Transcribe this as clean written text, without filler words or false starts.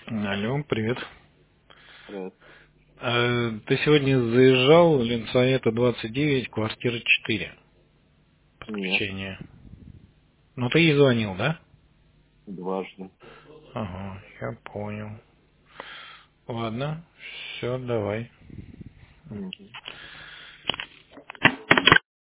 Алло, привет. Привет. Ты сегодня заезжал, Ленсоета 29, квартира 4, Нет, подключение. Ну ты ей звонил, да? дважды. Ага, я понял. Ладно, все, давай. Мгм.